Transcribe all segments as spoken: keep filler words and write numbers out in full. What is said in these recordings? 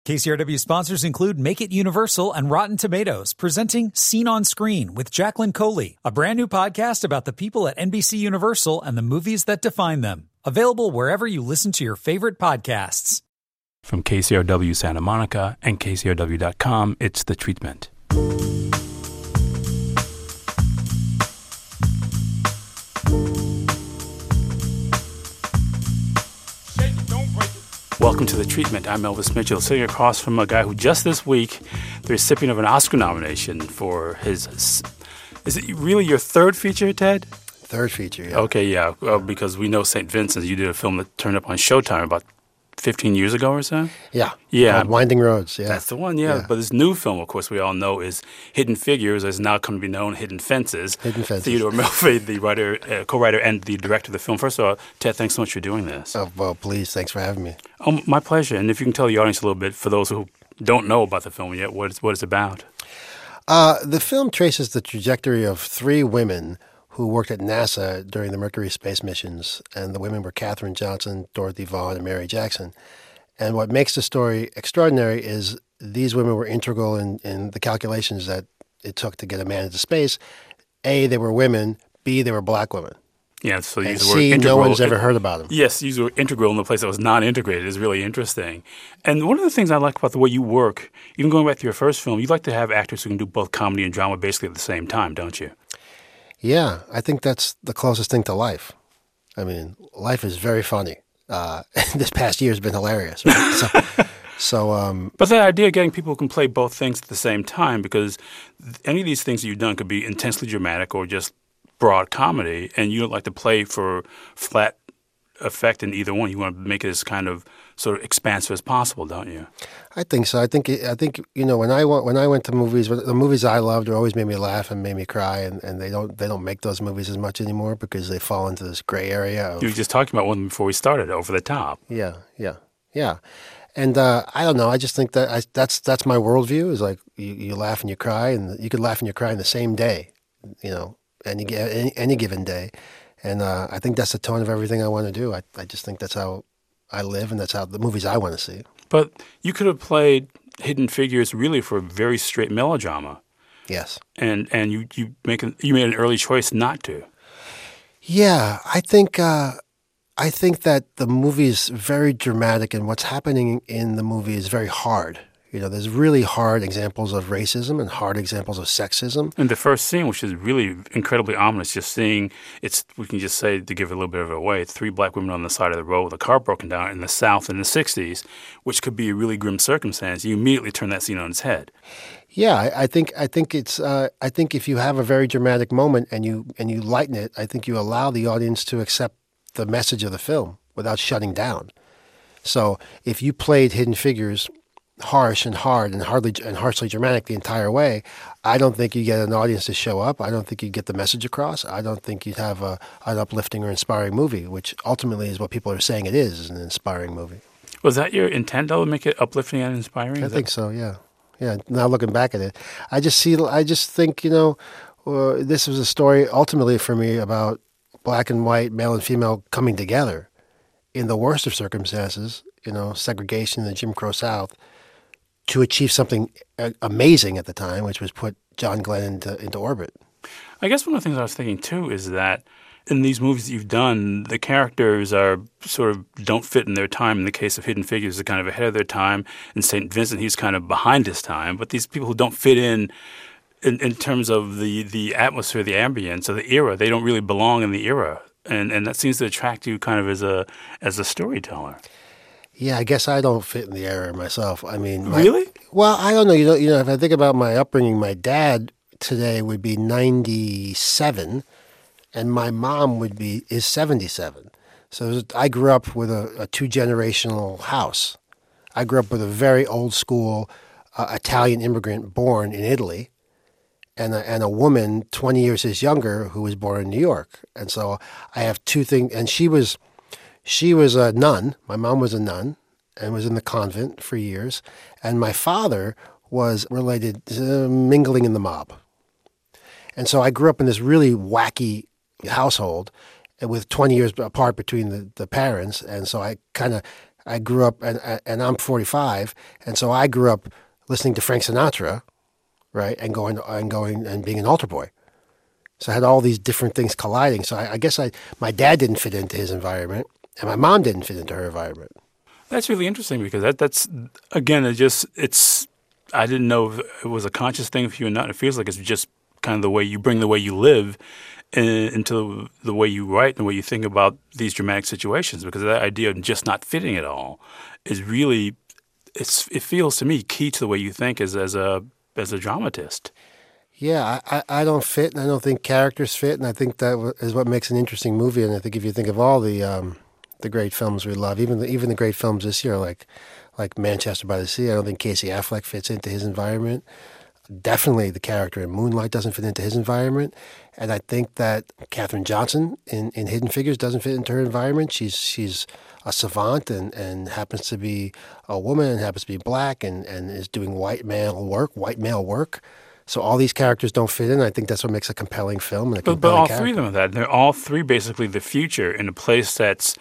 K C R W sponsors include Make It Universal and Rotten Tomatoes, presenting Scene on Screen with Jacqueline Coley, a brand new podcast about the people at N B C Universal and the movies that define them. Available wherever you listen to your favorite podcasts. From K C R W Santa Monica and K C R W dot com, it's The Treatment. Welcome to The Treatment. I'm Elvis Mitchell, sitting across from a guy who just this week, the recipient of an Oscar nomination for his... Is it really your third feature, Ted? Third feature, yeah. Okay, yeah, well, because we know Saint Vincent. You did a film that turned up on Showtime about fifteen years ago or so? Yeah. Yeah. Called Winding Roads, yeah. That's the one, yeah. yeah. But this new film, of course, we all know is Hidden Figures, as now come to be known, Hidden Fences. Hidden Fences. Theodore Melfi, the writer, uh, co-writer and the director of the film. First of all, Ted, thanks so much for doing this. Oh, well, please, thanks for having me. Oh, my pleasure. And if you can tell the audience a little bit, for those who don't know about the film yet, what it's, what it's about. Uh, the film traces the trajectory of three women who worked at NASA during the Mercury space missions, and the women were Katherine Johnson, Dorothy Vaughan, and Mary Jackson. And what makes the story extraordinary is these women were integral in, in the calculations that it took to get a man into space. A, they were women. B, they were black women. Yeah, so and these C, were integral. no one's ever heard about them. Yes, these were integral in a place that was non-integrated. Is really interesting. And one of the things I like about the way you work, even going back to your first film, you like to have actors who can do both comedy and drama basically at the same time, don't you? Yeah, I think that's the closest thing to life. I mean, life is very funny. Uh, this past year has been hilarious. Right? So, so um, but the idea of getting people who can play both things at the same time, because any of these things that you've done could be intensely dramatic or just broad comedy, and you don't like to play for flat effect in either one. You want to make it as kind of sort of expansive as possible, don't you? I think so. I think I think you know when I went when I went to movies, the movies I loved always made me laugh and made me cry, and, and they don't they don't make those movies as much anymore because they fall into this gray area. Of, you were just talking about one before we started, Over the Top. Yeah, yeah, yeah. And uh, I don't know. I just think that I, that's that's my worldview. Is like you, you laugh and you cry, and you could laugh and you cry in the same day. You know, any any, any given day. And uh, I think that's the tone of everything I want to do. I, I just think that's how I live, and that's how the movies I want to see. But you could have played Hidden Figures really for a very straight melodrama. Yes. And and you you make an, you made an early choice not to. Yeah, I think uh, I think that the movie is very dramatic, and what's happening in the movie is very hard. You know, there's really hard examples of racism and hard examples of sexism. And the first scene, which is really incredibly ominous, just seeing, it's, we can just say, to give it a little bit of it away, three black women on the side of the road with a car broken down in the South in the sixties, which could be a really grim circumstance. You immediately turn that scene on its head. Yeah, I, I think I think it's uh, I think if you have a very dramatic moment and you and you lighten it, I think you allow the audience to accept the message of the film without shutting down. So if you played Hidden Figures harsh and hard and hardly and harshly dramatic the entire way, I don't think you get an audience to show up. I don't think you get the message across. I don't think you'd have a, an uplifting or inspiring movie, which ultimately is what people are saying it is, is an inspiring movie. Was that your intent, though, to make it uplifting and inspiring? I is think that... so, yeah. Yeah, now looking back at it, I just see, I just think, you know, uh, this was a story ultimately for me about black and white, male and female coming together in the worst of circumstances, you know, segregation in the Jim Crow South, to achieve something amazing at the time, which was put John Glenn into, into orbit. I guess one of the things I was thinking, too, is that in these movies that you've done, the characters are sort of don't fit in their time. In the case of Hidden Figures, they're kind of ahead of their time. In Saint Vincent, he's kind of behind his time. But these people who don't fit in in, in terms of the, the atmosphere, the ambience, or the era, they don't really belong in the era. And and that seems to attract you kind of as a as a storyteller. Yeah, I guess I don't fit in the era myself. I mean, my, really? Well, I don't know. You know, you know, if I think about my upbringing, my dad today would be ninety-seven, and my mom would be is seventy-seven. So I grew up with a, a two generational house. I grew up with a very old school uh, Italian immigrant born in Italy, and a, and a woman twenty years his younger who was born in New York. And so I have two things. And she was. She was a nun. My mom was a nun and was in the convent for years. And my father was related, uh, mingling in the mob. And so I grew up in this really wacky household with twenty years apart between the, the parents. And so I kind of I grew up, and and I'm forty-five, and so I grew up listening to Frank Sinatra, right, and going and going and being an altar boy. So I had all these different things colliding. So I, I guess I my dad didn't fit into his environment, and my mom didn't fit into her environment. That's really interesting because that that's again it just it's I didn't know if it was a conscious thing for you or not. It feels like it's just kind of the way you bring the way you live in, into the way you write and the way you think about these dramatic situations, because that idea of just not fitting at all is really it's it feels to me key to the way you think as as a as a dramatist. Yeah, I, I don't fit, and I don't think characters fit, and I think that is what makes an interesting movie. And I think if you think of all the um, the great films we love, even the, even the great films this year, like like Manchester by the Sea, I don't think Casey Affleck fits into his environment. Definitely the character in Moonlight doesn't fit into his environment. And I think that Katherine Johnson in, in Hidden Figures doesn't fit into her environment. She's she's a savant and, and happens to be a woman and happens to be black and, and is doing white male work, white male work. So all these characters don't fit in. I think that's what makes a compelling film. And a but, compelling but all character. three of them are that. They're all three basically the future in a place that's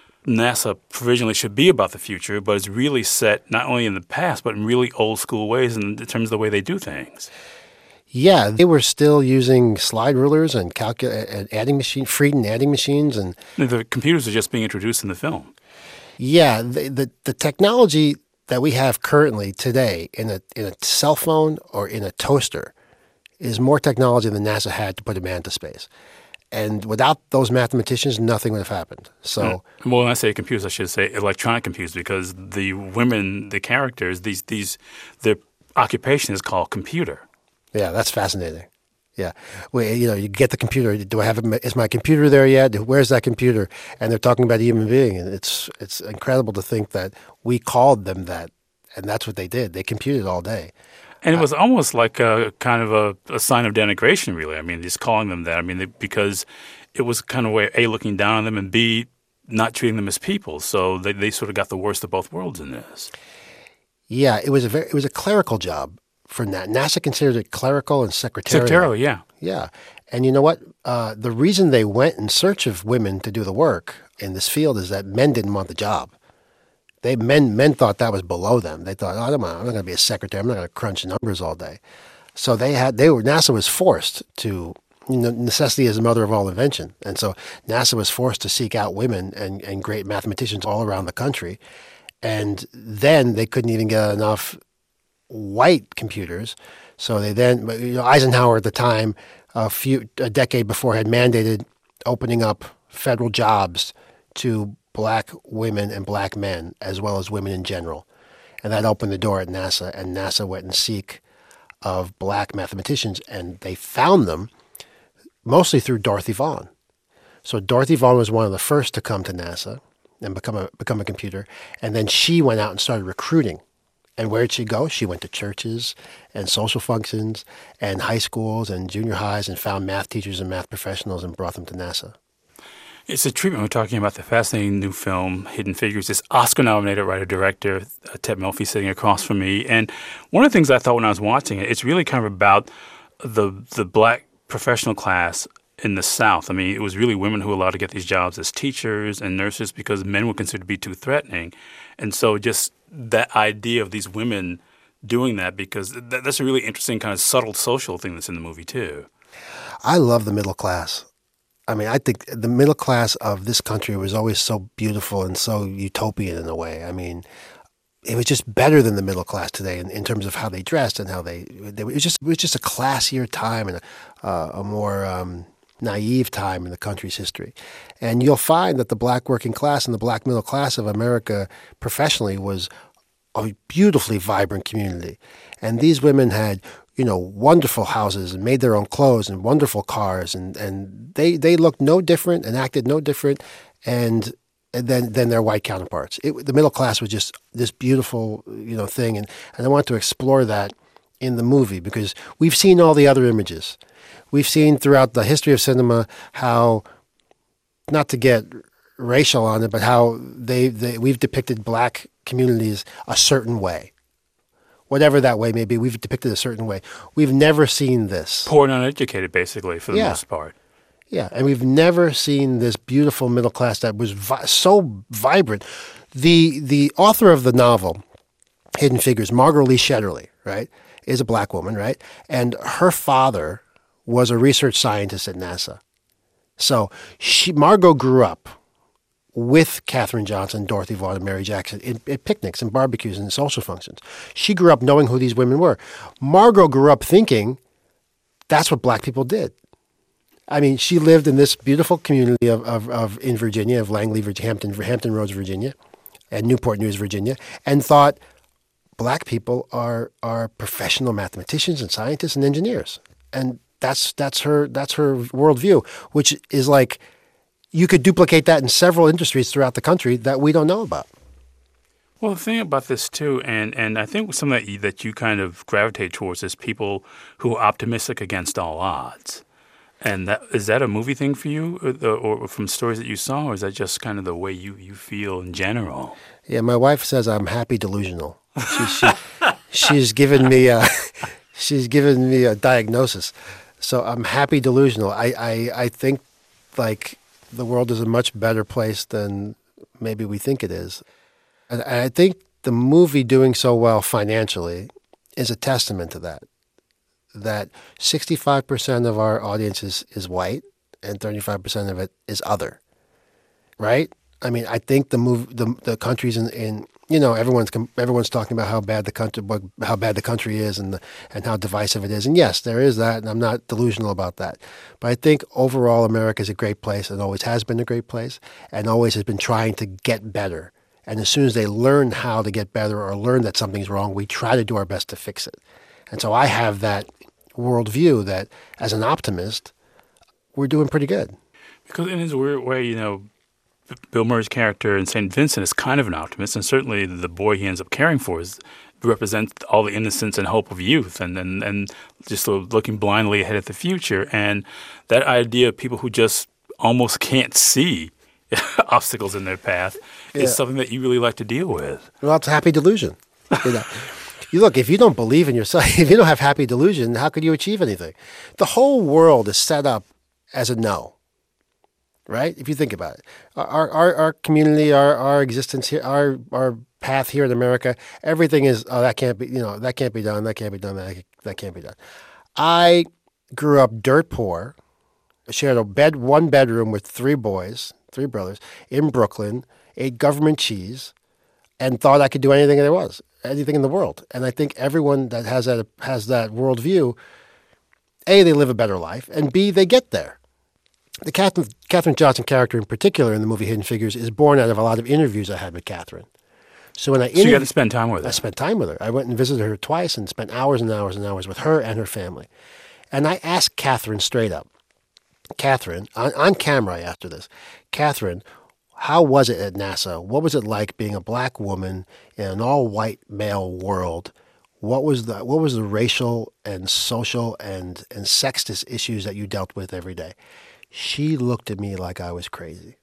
NASA provisionally should be about the future, but it's really set not only in the past, but in really old school ways in terms of the way they do things. Yeah, they were still using slide rulers and calcul- and adding machine, Frieden adding machines, and the computers are just being introduced in the film. Yeah, the the, the technology that we have currently today in a in a cell phone or in a toaster is more technology than NASA had to put a man to space. And without those mathematicians, nothing would have happened. So, mm. well, when I say computers, I should say electronic computers, because the women, the characters, these these their occupation is called computer. Yeah, that's fascinating. Yeah, well, you know, you get the computer. Do I have it? Is my computer there yet? Where's that computer? And they're talking about a human being, and it's it's incredible to think that we called them that, and that's what they did. They computed all day. And it was almost like a kind of a, a sign of denigration, really. I mean, just calling them that. I mean, they, because it was kind of a way of A, looking down on them, and B, not treating them as people. So they, they sort of got the worst of both worlds in this. Yeah, it was a very, it was a clerical job for NASA. NASA considered it clerical and secretarial. Secretarial, yeah. Yeah. And you know what? Uh, the reason they went in search of women to do the work in this field is that men didn't want the job. They men men thought that was below them. They thought, oh, I don't I'm not going to be a secretary. I'm not going to crunch numbers all day. So they had they were NASA was forced to, you know, necessity is the mother of all invention, and so NASA was forced to seek out women and, and great mathematicians all around the country, and then they couldn't even get enough white computers. So they then, you know, Eisenhower at the time, a few a decade before, had mandated opening up federal jobs to black women and black men, as well as women in general. And that opened the door at NASA, and NASA went in seek of black mathematicians, and they found them mostly through Dorothy Vaughan. So Dorothy Vaughan was one of the first to come to NASA and become a become a computer, and then she went out and started recruiting. And where did she go? She went to churches and social functions and high schools and junior highs and found math teachers and math professionals and brought them to NASA. It's a treatment. We're talking about the fascinating new film, Hidden Figures. This Oscar-nominated writer-director, uh, Ted Melfi, sitting across from me. And one of the things I thought when I was watching it, it's really kind of about the the black professional class in the South. I mean, it was really women who were allowed to get these jobs as teachers and nurses because men were considered to be too threatening. And so just that idea of these women doing that, because that, that's a really interesting kind of subtle social thing that's in the movie too. I love the middle class. I mean, I think the middle class of this country was always so beautiful and so utopian in a way. I mean, it was just better than the middle class today in, in terms of how they dressed and how they, they it was just it was just a classier time and a, uh, a more um, naive time in the country's history. And you'll find that the black working class and the black middle class of America professionally was a beautifully vibrant community. And these women had, you know, wonderful houses and made their own clothes and wonderful cars, and, and they, they looked no different and acted no different and, and than than their white counterparts. It, the middle class was just this beautiful, you know, thing, and, and I want to explore that in the movie because we've seen all the other images. We've seen throughout the history of cinema how, not to get racial on it, but how they, they we've depicted black communities a certain way. Whatever that way may be, we've depicted a certain way. We've never seen this. Poor and uneducated, basically, for the yeah. most part. Yeah, and we've never seen this beautiful middle class that was vi- so vibrant. The the author of the novel, Hidden Figures, Margot Lee Shetterly, right, is a black woman, right? And her father was a research scientist at NASA. So she, Margot grew up with Katherine Johnson, Dorothy Vaughan, and Mary Jackson in, at picnics and barbecues and social functions. She grew up knowing who these women were. Margot grew up thinking that's what black people did. I mean, she lived in this beautiful community of, of, of in Virginia, of Langley, Virginia, Hampton, Hampton Roads, Virginia, and Newport News, Virginia, and thought black people are are professional mathematicians and scientists and engineers. And that's that's her that's her worldview, which is like, you could duplicate that in several industries throughout the country that we don't know about. Well, the thing about this too, and, and I think something that you, that you kind of gravitate towards is people who are optimistic against all odds. And that, is that a movie thing for you, or, or from stories that you saw, or is that just kind of the way you, you feel in general? Yeah, my wife says I'm happy delusional. She, she, she's given me a, she's given me a diagnosis. So I'm happy delusional. I, I, I think like the world is a much better place than maybe we think it is. And I think the movie doing so well financially is a testament to that. That sixty-five percent of our audience is, is white and thirty-five percent of it is other, right? I mean, I think the move, the the countries in, in you know, everyone's everyone's talking about how bad the country, how bad the country is, and the, and how divisive it is. And yes, there is that, and I'm not delusional about that. But I think overall, America is a great place, and always has been a great place, and always has been trying to get better. And as soon as they learn how to get better or learn that something's wrong, we try to do our best to fix it. And so I have that worldview that, as an optimist, we're doing pretty good. Because in his weird way, you know, Bill Murray's character in Saint Vincent is kind of an optimist, and certainly the boy he ends up caring for is represents all the innocence and hope of youth, and and, and just sort of looking blindly ahead at the future. And that idea of people who just almost can't see obstacles in their path yeah. is something that you really like to deal with. Well, it's a happy delusion. You know? You look, if you don't believe in yourself, if you don't have happy delusion, how could you achieve anything? The whole world is set up as a no, right? If you think about it. Our our, our community, our, our existence here, our our path here in America, everything is, oh, that can't be, you know, that can't be done, that can't be done, that, that can't be done. I grew up dirt poor, shared a bed, one bedroom with three boys, three brothers, in Brooklyn, ate government cheese, and thought I could do anything there was. Anything in the world. And I think everyone that has that has that worldview, A, they live a better life, and B, they get there. The Katherine, Katherine Johnson character in particular in the movie Hidden Figures is born out of a lot of interviews I had with Katherine. So when I so you got to spend time with her. I spent time with her. I went and visited her twice and spent hours and hours and hours with her and her family. And I asked Katherine straight up, Katherine, on, on camera after this, Katherine, how was it at NASA? What was it like being a black woman in an all-white male world? What was the what was the racial and social and, and sexist issues that you dealt with every day? She looked at me like I was crazy.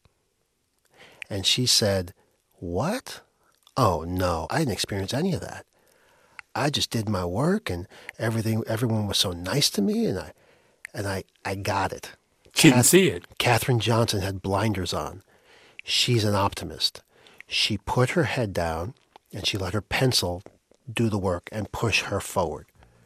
And she said, what? Oh, no, I didn't experience any of that. I just did my work, and everything. Everyone was so nice to me, and I and I, I got it. She didn't see it. Katherine Johnson had blinders on. She's an optimist. She put her head down and she let her pencil do the work and push her forward.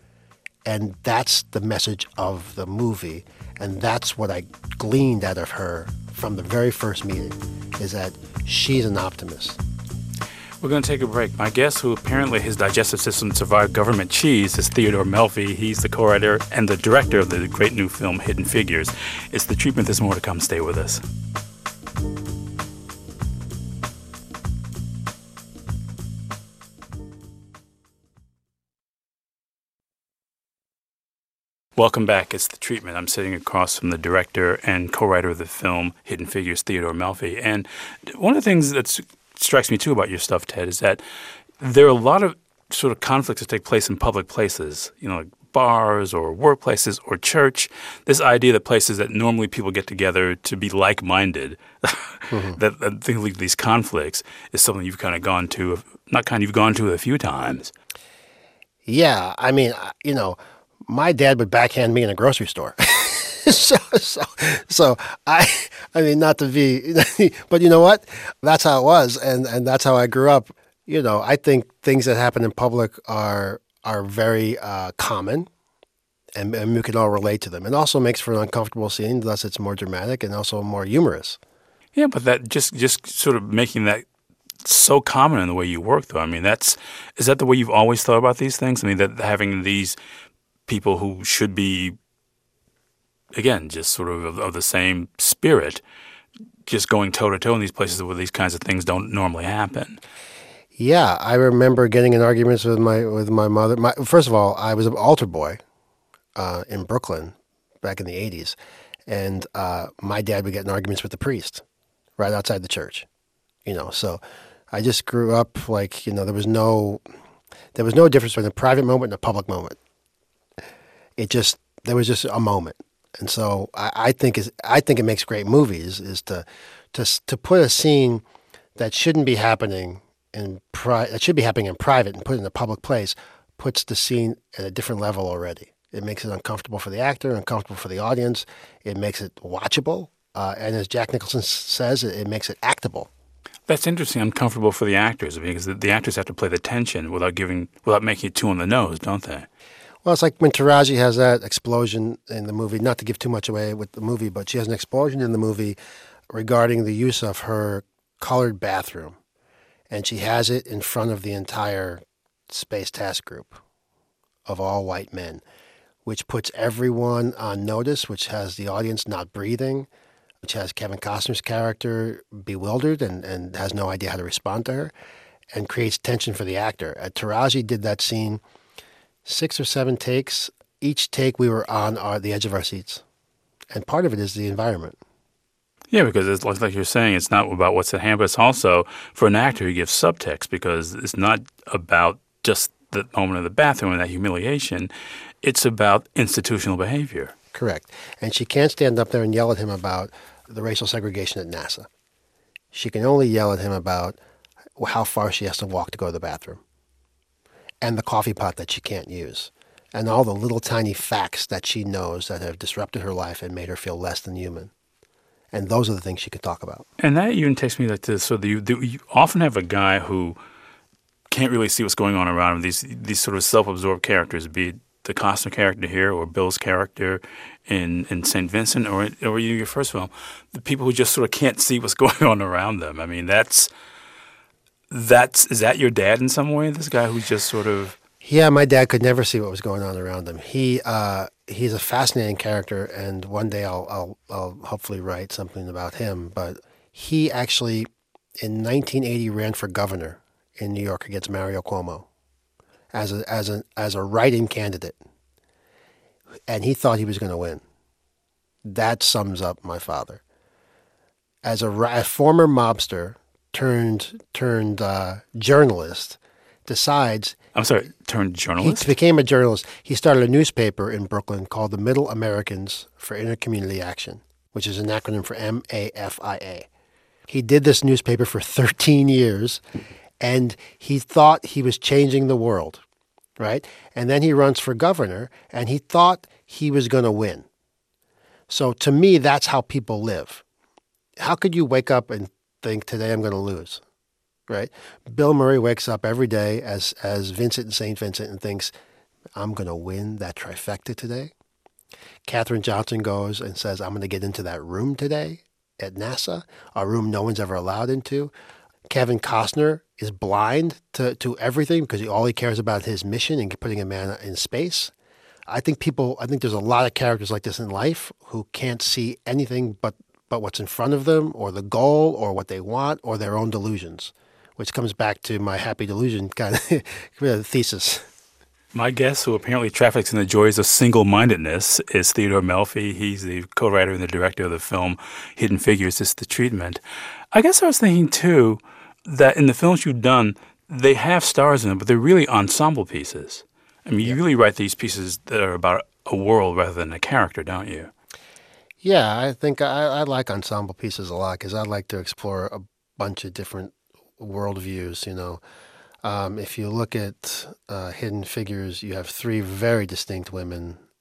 And that's the message of the movie. And that's what I gleaned out of her from the very first meeting, is that she's an optimist. We're going to take a break. My guest, who apparently his digestive system survived government cheese, is Theodore Melfi. He's the co-writer and the director of the great new film Hidden Figures. It's The Treatment. There's more to come. Stay with us. Welcome back. It's The Treatment. I'm sitting across from the director and co-writer of the film Hidden Figures, Theodore Melfi. And one of the things that strikes me, too, about your stuff, Ted, is that there are a lot of sort of conflicts that take place in public places, you know, like bars or workplaces or church. This idea that places that normally people get together to be like-minded, mm-hmm. that, that things like these conflicts is something you've kind of gone to, not kind of, you've gone to a few times. Yeah. I mean, you know, my dad would backhand me in a grocery store. so, so, so I, I mean, not to be, but you know what? That's how it was, and and that's how I grew up. You know, I think things that happen in public are are very uh, common, and, and we can all relate to them. It also makes for an uncomfortable scene, thus it's more dramatic and also more humorous. Yeah, but that just just sort of making that so common in the way you work, though. I mean, that's is that the way you've always thought about these things? I mean, that having these people who should be, again, just sort of of, of the same spirit, just going toe to toe in these places where these kinds of things don't normally happen. Yeah, I remember getting in arguments with my with my mother. My, first of all, I was an altar boy uh, in Brooklyn back in the eighties, and uh, my dad would get in arguments with the priest right outside the church. You know, so I just grew up like, you know, there was no there was no difference between a private moment and a public moment. It just there was just a moment, and so I, I think is I think it makes great movies is to to to put a scene that shouldn't be happening in pri- that should be happening in private and put it in a public place puts the scene at a different level already. It makes it uncomfortable for the actor, uncomfortable for the audience. It makes it watchable, uh, and as Jack Nicholson says, it, it makes it actable. That's interesting. Uncomfortable for the actors because the, the actors have to play the tension without giving, without making it too on the nose, don't they? Well, it's like when Taraji has that explosion in the movie. Not to give too much away with the movie, but she has an explosion in the movie regarding the use of her colored bathroom, and she has it in front of the entire space task group of all white men, which puts everyone on notice, which has the audience not breathing, which has Kevin Costner's character bewildered and, and has no idea how to respond to her, and creates tension for the actor. Uh, Taraji did that scene six or seven takes. Each take we were on our, the edge of our seats. And part of it is the environment. Yeah, because it's like, like you're saying, it's not about what's at hand, but it's also for an actor who gives subtext because it's not about just the moment of the bathroom and that humiliation. It's about institutional behavior. Correct. And she can't stand up there and yell at him about the racial segregation at NASA. She can only yell at him about how far she has to walk to go to the bathroom and the coffee pot that she can't use and all the little tiny facts that she knows that have disrupted her life and made her feel less than human. And those are the things she could talk about. And that even takes me like to so the, the, you often have a guy who can't really see what's going on around him. These these sort of self-absorbed characters, be it the Costner character here or Bill's character in, in Saint Vincent or or even your first film, the people who just sort of can't see what's going on around them. I mean, that's that's is that your dad in some way? This guy who's just sort of yeah, my dad could never see what was going on around him. He uh, he's a fascinating character, and one day I'll I'll I'll hopefully write something about him. But he actually in nineteen eighty ran for governor in New York against Mario Cuomo as a as a as a write-in candidate, and he thought he was going to win. That sums up my father as a, a former mobster turned turned uh, journalist. Decides. I'm sorry, turned journalist? He became a journalist. He started a newspaper in Brooklyn called the Middle Americans for Intercommunity Action, which is an acronym for M A F I A. He did this newspaper for thirteen years, and he thought he was changing the world, right? And then he runs for governor, and he thought he was going to win. So to me, that's how people live. How could you wake up and think, today I'm going to lose? Right? Bill Murray wakes up every day as as Vincent in Saint Vincent and thinks, I'm going to win that trifecta today. Katherine Johnson goes and says, I'm going to get into that room today at NASA, a room no one's ever allowed into. Kevin Costner is blind to, to everything because he, all he cares about is his mission and putting a man in space. I think people, I think there's a lot of characters like this in life who can't see anything but, but what's in front of them or the goal or what they want or their own delusions. Which comes back to my happy delusion kind of thesis. My guest, who apparently traffics in the joys of single-mindedness, is Theodore Melfi. He's the co-writer and the director of the film Hidden Figures, It's the Treatment. I guess I was thinking, too, that in the films you've done, they have stars in them, but they're really ensemble pieces. I mean, you yeah. really write these pieces that are about a world rather than a character, don't you? Yeah, I think I, I like ensemble pieces a lot because I like to explore a bunch of different worldviews, you know. Um, if you look at uh, Hidden Figures, you have three very distinct women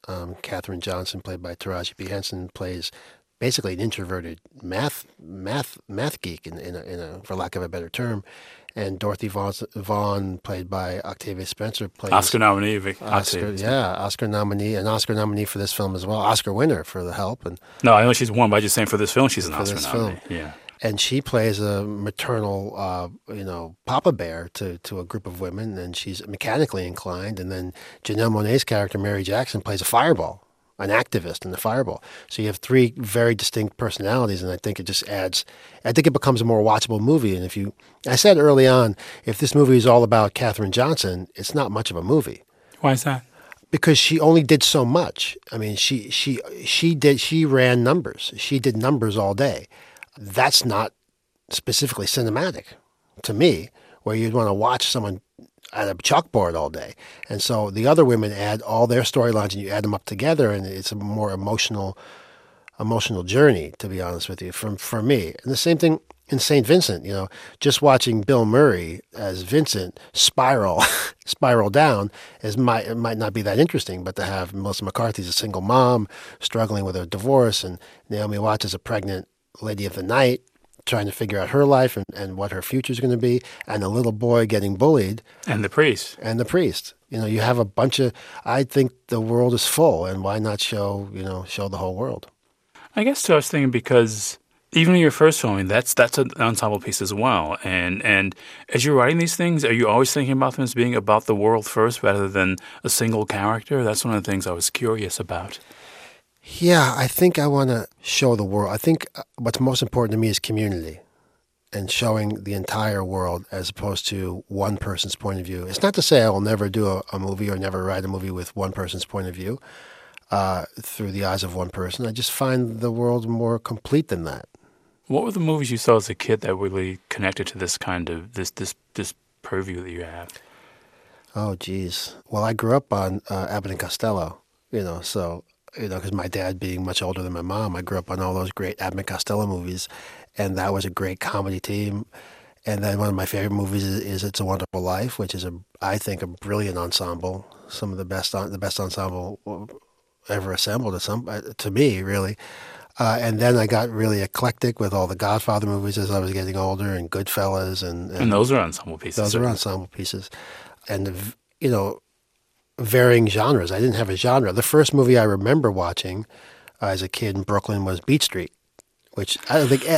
Um, Katherine Johnson, played by Taraji P. Henson, plays basically an introverted math math math geek, in, in, a, in a, for lack of a better term. And Dorothy Vaughan, Vaughan played by Octavia Spencer, plays Oscar nominee, Vic. Oscar, yeah, Oscar nominee, an Oscar nominee for this film as well. Oscar winner for The Help, and No, I know she's won, but I'm just saying for this film, she's an for Oscar this nominee. film. Yeah. And she plays a maternal, uh, you know, papa bear to, to a group of women, and she's mechanically inclined. And then Janelle Monáe's character, Mary Jackson, plays a fireball, an activist in the fireball. So you have three very distinct personalities, and I think it just adds, I think it becomes a more watchable movie. And if you, I said early on, if this movie is all about Katherine Johnson, it's not much of a movie. Why is that? Because she only did so much. I mean, she she she did she ran numbers. She did numbers all day. That's not specifically cinematic to me, where you'd want to watch someone at a chalkboard all day. And so the other women add all their storylines, and you add them up together, and it's a more emotional emotional journey, to be honest with you, from for me. And the same thing in Saint Vincent, you know, just watching Bill Murray as Vincent spiral spiral down is might it might not be that interesting, but to have Melissa McCarthy as a single mom struggling with a divorce, and Naomi Watts as a pregnant lady of the night trying to figure out her life and, and what her future is going to be, and a little boy getting bullied. And the priest. And the priest. You know, you have a bunch of, I think the world is full, and why not show, you know, show the whole world? I guess too, I was thinking because even in your first film, I mean, that's that's an ensemble piece as well. And and as you're writing these things, are you always thinking about them as being about the world first rather than a single character? That's one of the things I was curious about. Yeah, I think I want to show the world. I think what's most important to me is community and showing the entire world as opposed to one person's point of view. It's not to say I will never do a, a movie or never write a movie with one person's point of view uh, through the eyes of one person. I just find the world more complete than that. What were the movies you saw as a kid that really connected to this kind of, this this this purview that you have? Oh, geez. Well, I grew up on uh, Abbott and Costello, you know, so... You know, because my dad being much older than my mom, I grew up on all those great Abbott and Costello movies, and that was a great comedy team. And then one of my favorite movies is, is It's a Wonderful Life, which is a, I think, a brilliant ensemble. Some of the best, the best ensemble ever assembled. To some, to me, really. Uh, and then I got really eclectic with all the Godfather movies as I was getting older, and Goodfellas, and and, and those are ensemble pieces. Those are ensemble pieces, and you know. Varying genres. I didn't have a genre. The first movie I remember watching uh, as a kid in Brooklyn was Beat Street, which I don't think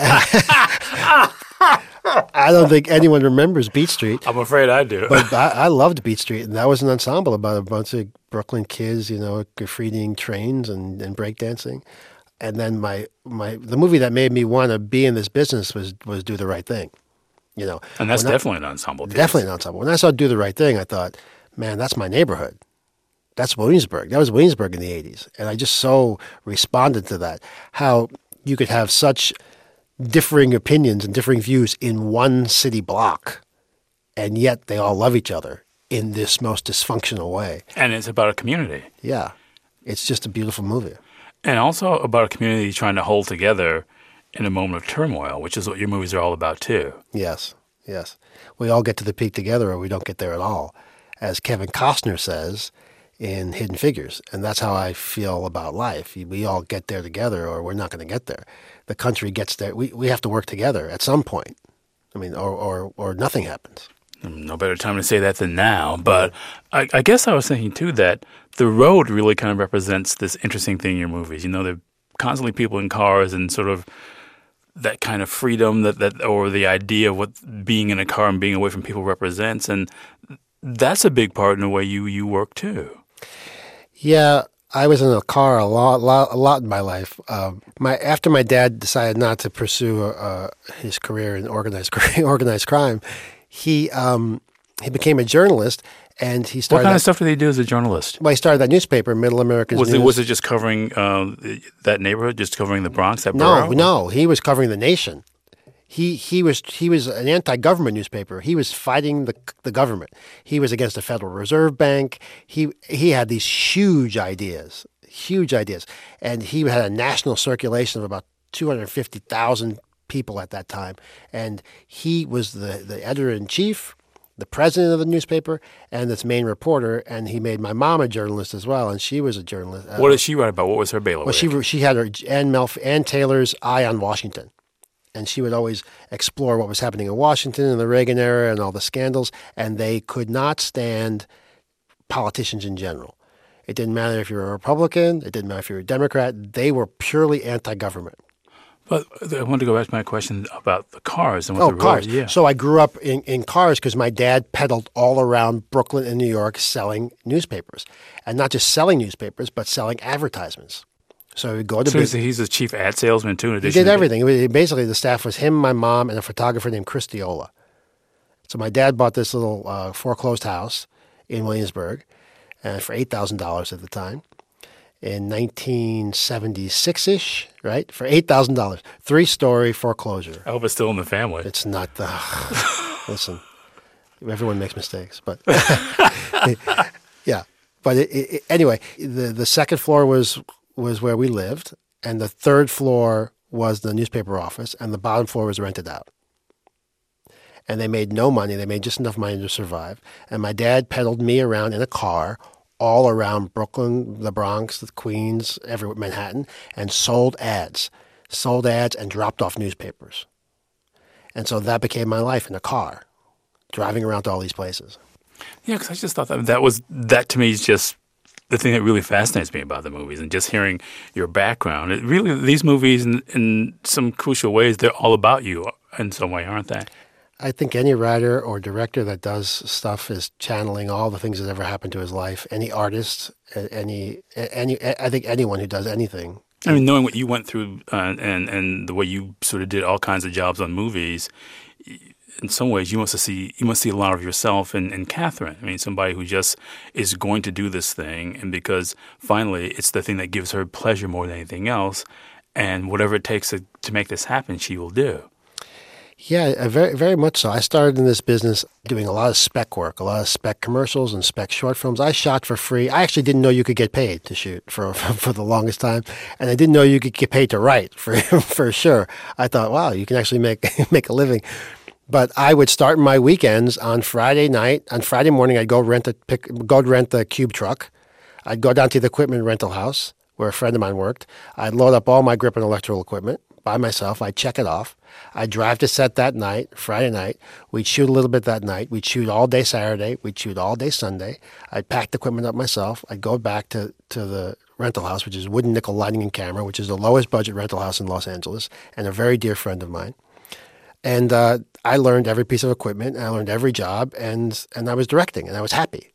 I don't think anyone remembers Beat Street. I'm afraid I do. But I, I loved Beat Street, and that was an ensemble about a bunch of Brooklyn kids, you know, graffitiing trains and, and breakdancing. And then my, my the movie that made me want to be in this business was was Do the Right Thing, you know. And that's when definitely I, an ensemble piece. Definitely an ensemble. When I saw Do the Right Thing, I thought, man, that's my neighborhood. That's Williamsburg. That was Williamsburg in the eighties. And I just so responded to that. How you could have such differing opinions and differing views in one city block, and yet they all love each other in this most dysfunctional way. And it's about a community. Yeah. It's just a beautiful movie. And also about a community trying to hold together in a moment of turmoil, which is what your movies are all about too. Yes, yes. We all get to the peak together, or we don't get there at all. As Kevin Costner says in Hidden Figures, and that's how I feel about life. We all get there together, or we're not going to get there. The country gets there. We we have to work together at some point. I mean, or or, or nothing happens. No better time to say that than now. But I, I guess I was thinking, too, that the road really kind of represents this interesting thing in your movies. You know, there are constantly people in cars and sort of that kind of freedom that, that or the idea of what being in a car and being away from people represents. And that's a big part in the way you, you work, too. Yeah, I was in a car a lot, lot, a lot in my life. Um, my after my dad decided not to pursue uh, his career in organized organized crime, he um, he became a journalist, and he started. What kind that, of stuff did he do as a journalist? Well, he started that newspaper, Middle America's was News. it was it just covering uh, that neighborhood, just covering the Bronx, that no, borough? no, he was covering the nation. He he was he was an anti-government newspaper. He was fighting the the government. He was against the Federal Reserve Bank. He he had these huge ideas, huge ideas, and he had a national circulation of about two hundred fifty thousand people at that time. And he was the the editor in chief. the president of the newspaper and its main reporter, and he made my mom a journalist as well, and she was a journalist. What did she write about? What was her bailiwick? Well, she she had her Ann Melf Ann Taylor's eye on Washington, and she would always explore what was happening in Washington in the Reagan era and all the scandals, and they could not stand politicians in general. It didn't matter if you were a Republican. It didn't matter if you were a Democrat. They were purely anti-government. But I wanted to go back to my question about the cars and what oh, the cars. road, yeah. So I grew up in, in cars because my dad peddled all around Brooklyn and New York selling newspapers. And not just selling newspapers, but selling advertisements. So he would go to So big, he's, he's a chief ad salesman too in he addition did to everything. It was, basically, the staff was him, my mom, and a photographer named Chris Diola. So my dad bought this little uh, foreclosed house in Williamsburg uh, for eight thousand dollars at the time. In nineteen seventy-six-ish, right? For eight thousand dollars. Three-story foreclosure. I hope it's still in the family. It's not the... Listen, everyone makes mistakes, but... yeah. But it, it, anyway, the, the second floor was, was where we lived, and the third floor was the newspaper office, and the bottom floor was rented out. And they made no money. They made just enough money to survive. And my dad peddled me around in a car all around Brooklyn, the Bronx, the Queens, everywhere, Manhattan, and sold ads, sold ads and dropped off newspapers. And so that became my life in a car, driving around to all these places. Yeah, because I just thought that that was, that to me is just the thing that really fascinates me about the movies, and just hearing your background. It really, these movies in, in some crucial ways, they're all about you in some way, aren't they? I think any writer or director that does stuff is channeling all the things that ever happened to his life. Any artist, any, any, I think anyone who does anything. I mean, knowing what you went through uh, and and the way you sort of did all kinds of jobs on movies, in some ways you must see you must see a lot of yourself in, in Catherine. I mean, somebody who just is going to do this thing, and because finally it's the thing that gives her pleasure more than anything else, and whatever it takes to, to make this happen, she will do. Yeah, very very much so. I started in this business doing a lot of spec work, a lot of spec commercials and spec short films. I shot for free. I actually didn't know you could get paid to shoot for for the longest time, and I didn't know you could get paid to write for for sure. I thought, wow, you can actually make make a living. But I would start my weekends on Friday night. On Friday morning, I'd go rent a pick, go rent the cube truck. I'd go down to the equipment rental house where a friend of mine worked. I'd load up all my grip and electrical equipment by myself. I'd check it off. I'd drive to set that night, Friday night. We'd shoot a little bit that night. We'd shoot all day Saturday. We'd shoot all day Sunday. I'd pack the equipment up myself. I'd go back to, to the rental house, which is Wooden Nickel Lighting and Camera, which is the lowest budget rental house in Los Angeles, and a very dear friend of mine. And uh, I learned every piece of equipment, and I learned every job, and and I was directing, and I was happy.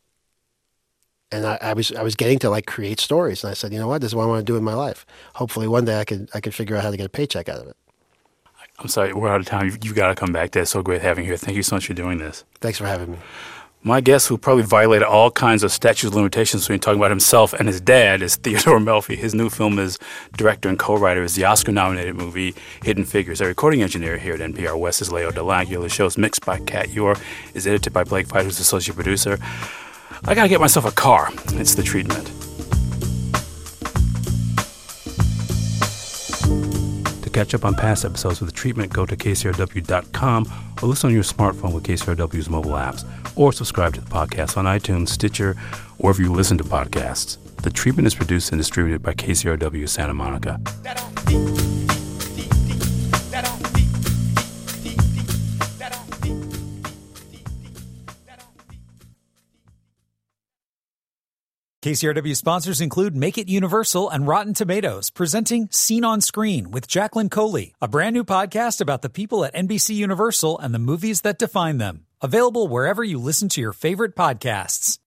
And I, I was I was getting to like create stories, and I said, you know what, this is what I want to do in my life. Hopefully, one day I could I could figure out how to get a paycheck out of it. I'm sorry, we're out of time. You've, you've got to come back. That's so great having you here. Thank you so much for doing this. Thanks for having me. My guest, who probably violated all kinds of statutes of limitations when talking about himself and his dad, is Theodore Melfi. His new film is director and co-writer is the Oscar-nominated movie Hidden Figures. Our recording engineer here at N P R West is Leo Delagio. The show's mixed by Kat Yor, is edited by Blake Fight, who's associate producer. I got to get myself a car. It's The Treatment. To catch up on past episodes of The Treatment, go to K C R W dot com or listen on your smartphone with K C R W's mobile apps, or subscribe to the podcast on iTunes, Stitcher, or wherever you listen to podcasts. The Treatment is produced and distributed by K C R W Santa Monica. K C R W sponsors include Make It Universal and Rotten Tomatoes, presenting Scene on Screen with Jacqueline Coley, a brand new podcast about the people at N B C Universal and the movies that define them. Available wherever you listen to your favorite podcasts.